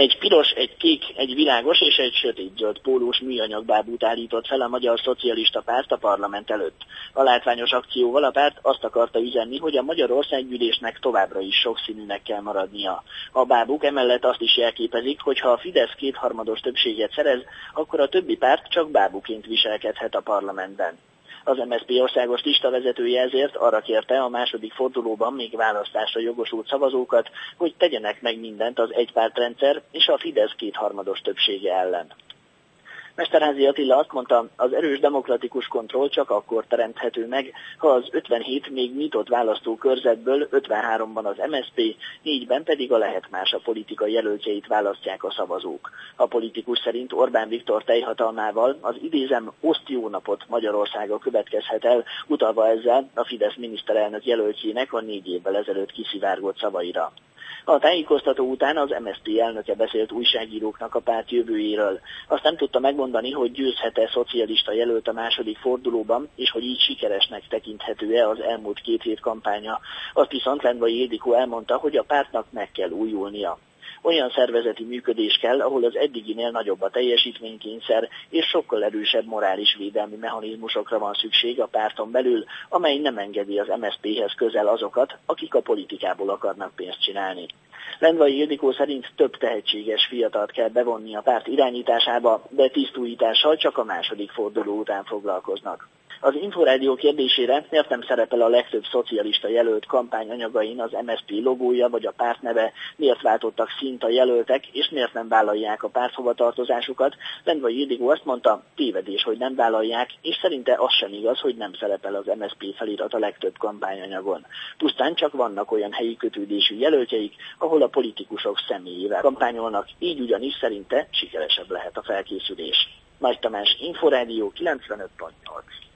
Egy piros, egy kék, egy világos és egy sötétzöld pólós műanyagbábút állított fel a Magyar Szocialista Párt a parlament előtt. A látványos akcióval a párt azt akarta üzenni, hogy a Magyar Országgyűlésnek továbbra is sokszínűnek kell maradnia. A bábuk emellett azt is jelképezik, hogy ha a Fidesz kétharmados többséget szerez, akkor a többi párt csak bábuként viselkedhet a parlamentben. Az MSZP országos listavezetője ezért arra kérte a második fordulóban még választásra jogosult szavazókat, hogy tegyenek meg mindent az egypártrendszer és a Fidesz kétharmados többsége ellen. Mesterházy Attila azt mondta, az erős demokratikus kontroll csak akkor teremthető meg, ha az 57 még nyitott választókörzetből 53-ban az MSZP, 4-ben pedig a Lehet Más a politika jelöltjeit választják a szavazók. A politikus szerint Orbán Viktor teljhatalmával az idézem oszt jó napot Magyarországa következhet el, utalva ezzel a Fidesz miniszterelnök jelöltjének a 4 évvel ezelőtt kiszivárgott szavaira. A tájékoztató után az MSZP elnöke beszélt újságíróknak a párt jövőjéről. Azt nem tudta megmondani, hogy győzhet-e szocialista jelölt a második fordulóban, és hogy így sikeresnek tekinthető-e az elmúlt 2 hét kampánya. Azt viszont Lendvai Ildikó elmondta, hogy a pártnak meg kell újulnia. Olyan szervezeti működés kell, ahol az eddiginél nagyobb a teljesítménykényszer, és sokkal erősebb morális védelmi mechanizmusokra van szükség a párton belül, amely nem engedi az MSZP-hez közel azokat, akik a politikából akarnak pénzt csinálni. Lendvai Ildikó szerint több tehetséges fiatalt kell bevonni a párt irányításába, de tisztújítással csak a második forduló után foglalkoznak. Az Inforádió kérdésére, miért nem szerepel a legtöbb szocialista jelölt kampányanyagain az MSZP logója vagy a pártneve, miért váltottak színt a jelöltek, és miért nem vállalják a párthovatartozásukat, Lendvai Ildikó azt mondta, tévedés, hogy nem vállalják, és szerinte az sem igaz, hogy nem szerepel az MSZP felirat a legtöbb kampányanyagon. Pusztán csak vannak olyan helyi kötődésű jelöltjeik, ahol a politikusok személyével kampányolnak, így ugyanis szerinte sikeresebb lehet a felkészülés. Nagy Tamás, Inforádió 95.8.